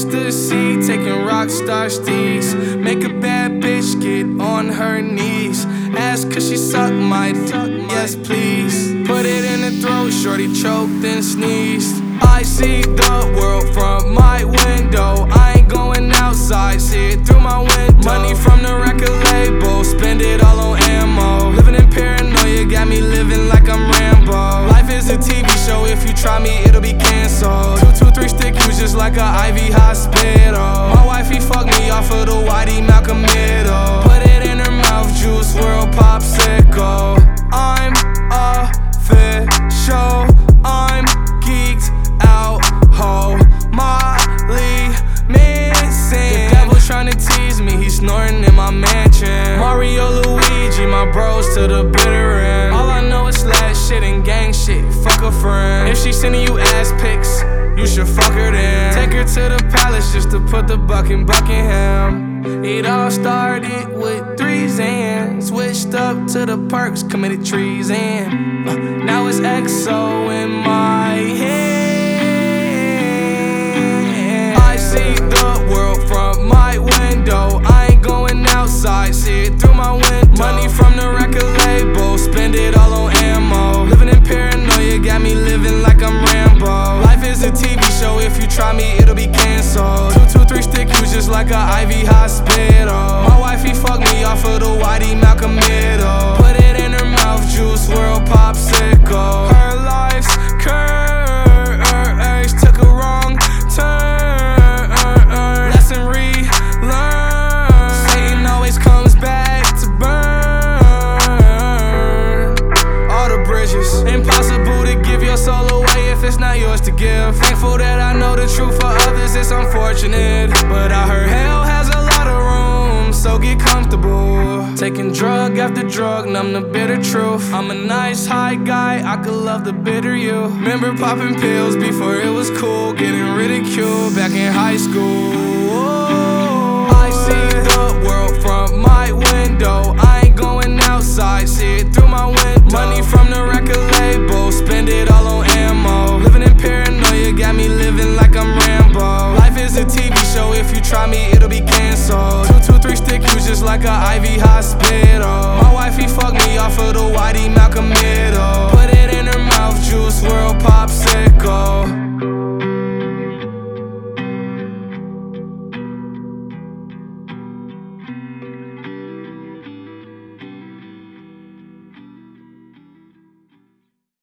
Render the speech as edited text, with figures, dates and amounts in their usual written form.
ecstasy, taking rock star steez. Make a bad bitch get on her knees. Ask cause she suck my dick, yes please. Put it in the throat, shorty choked and sneezed. I see the world from my window. I ain't going outside, see it through my window. Money from the record label, spend it all on ammo. Living in paranoia, got me living like I'm Rambo. Life is a TV show, if you try me, it'll be canceled. 223 stick you just like a IV hospital. My wifey fucked me off of the Whitey Malcolm middle. Put it in her mouth, Juice WRLD popsicle. I'm official, I'm geeked out, ho, Molly missing. The devil's trying to tease me, he's snorting in my mansion. Mario, Luigi, my bros to the bitter end. All I know is slash shit and gang shit, fuck a friend. If she sending you ass pics, you should fuck her then. Take her to the palace just to put the buck in Buckingham. It all started with 3 Xans. Switched up to the perks, committed treason. Now it's XO in my head. I see the world from my window. I ain't going outside, see it through my window. Money from the record label, spend it all on ammo. Living in paranoia, got me living like I'm Rambo. Life is a TV show, if you try me, it'll be canceled. 223 stick you just like a IV hospital. My wifey fucked me off of the Whitey Malcolm middle. Put it in her mouth, Juice WRLD popsicle. Her life's curse took a wrong turn. Lesson relearned. Satan always comes back to burn all the bridges. Impossible to give your soul away if it's not yours to give. Thankful that I know the truth, for others it's unfortunate. But I heard hell has a lot of room, so get comfortable. Taking drug after drug, numb the bitter truth. I'm a nice high guy, I could love the bitter you. Remember popping pills before it was cool, getting ridiculed back in high school. I see the world from my window. I ain't going outside, see it through my window. Money from the record label, spend it all on ammo. Living in paranoia, got me living like I'm Rambo. Life is a TV show, if you try me, it'll be canceled. 223 stick you just like a IV hospital. My wifey fucked me off of the Whitey Malcolm middle. Put it in her mouth, Juice WRLD popsicle.